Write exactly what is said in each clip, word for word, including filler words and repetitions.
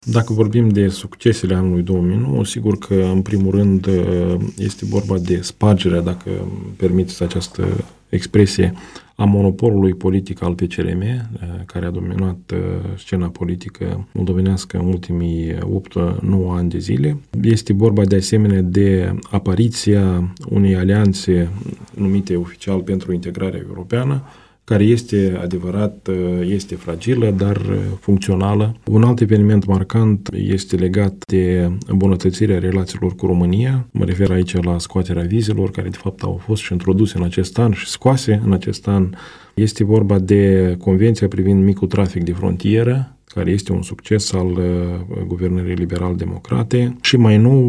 Dacă vorbim de succesele anului două mii nouă, sigur că, în primul rând, este vorba de spargerea, dacă permiteți această expresie, a monopolului politic al P C R M, care a dominat scena politică moldovenească în ultimii opt nouă ani de zile. Este vorba de asemenea de apariția unei alianțe numite oficial pentru integrarea europeană, care este adevărat, este fragilă, dar funcțională. Un alt eveniment marcant este legat de îmbunătățirea relațiilor cu România. Mă refer aici la scoaterea vizelor, care de fapt au fost și introduse în acest an și scoase în acest an. Este vorba de Convenția privind micul trafic de frontieră, care este un succes al uh, guvernării liberal-democrate. Și mai nou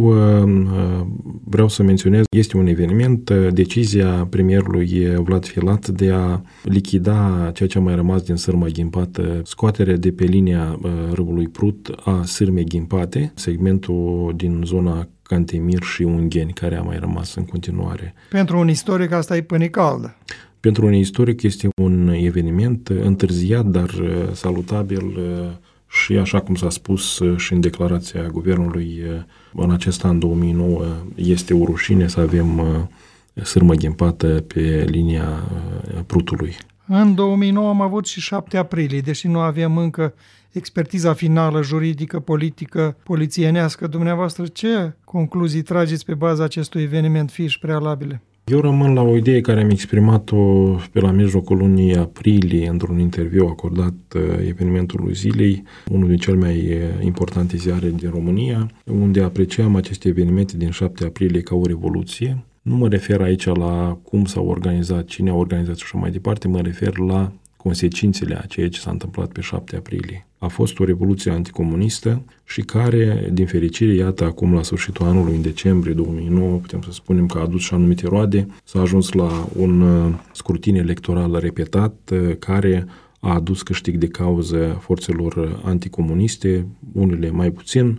uh, vreau să menționez, este un eveniment, uh, decizia premierului Vlad Filat de a lichida ceea ce a mai rămas din sârma ghimpată, scoaterea de pe linia uh, râului Prut a sârmei ghimpate, segmentul din zona Cantemir și Ungheni, care a mai rămas în continuare. Pentru un istoric asta e pâine caldă. Pentru un istoric este un eveniment întârziat, dar salutabil și, așa cum s-a spus și în declarația guvernului, în acest an două mii nouă este o rușine să avem sârmă ghimpată pe linia Prutului. În două mii nouă am avut și șapte aprilie, deși nu avem încă expertiza finală, juridică, politică, polițienească. Dumneavoastră, ce concluzii trageți pe baza acestui eveniment fiș prealabile? Eu rămân la o idee care am exprimat-o pe la mijlocul lunii aprilie într-un interviu acordat evenimentului zilei, unul din cele mai importante ziare din România, unde apreciam aceste evenimente din șapte aprilie ca o revoluție. Nu mă refer aici la cum s-au organizat, cine a organizat și așa mai departe, mă refer la consecințele a ceea ce s-a întâmplat pe șapte aprilie. A fost o revoluție anticomunistă și care, din fericire, iată, acum la sfârșitul anului, în decembrie două mii nouă, putem să spunem că a adus și anumite roade, s-a ajuns la un scrutin electoral repetat care a adus câștig de cauză forțelor anticomuniste, unele mai puțin,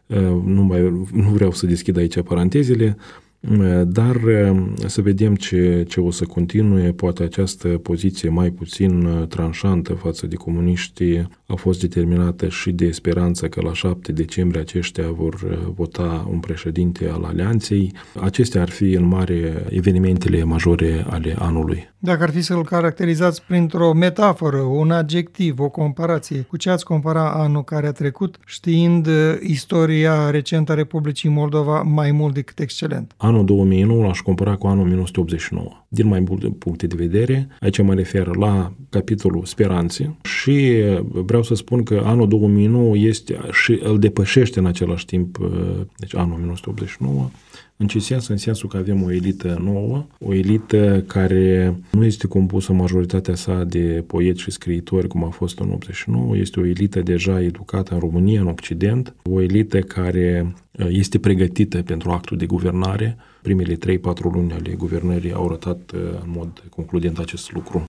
nu, mai, nu vreau să deschid aici parantezele, dar să vedem ce, ce o să continue. Poate această poziție mai puțin tranșantă față de comuniști a fost determinată și de speranța că la șapte decembrie aceștia vor vota un președinte al alianței. Acestea ar fi în mare evenimentele majore ale anului. Dacă ar fi să-l caracterizați printr-o metaforă, un adjectiv, o comparație, cu ce ați compara anul care a trecut, știind istoria recentă a Republicii Moldova mai mult decât excelent? Anul două mii nouă l-aș compara cu anul o mie nouă sute optzeci și nouă. Din mai multe puncte de vedere, aici mă refer la capitolul speranțe și vreau să spun că anul două mii nouă este și îl depășește în același timp, deci anul o mie nouă sute optzeci și nouă, în ce sens? În sensul că avem o elită nouă, o elită care nu este compusă majoritatea sa de poeți și scriitori, cum a fost în optzeci și nouă, este o elită deja educată în România, în Occident, o elită care este pregătită pentru actul de guvernare. Primele trei patru luni ale guvernării au arătat în mod concludent acest lucru.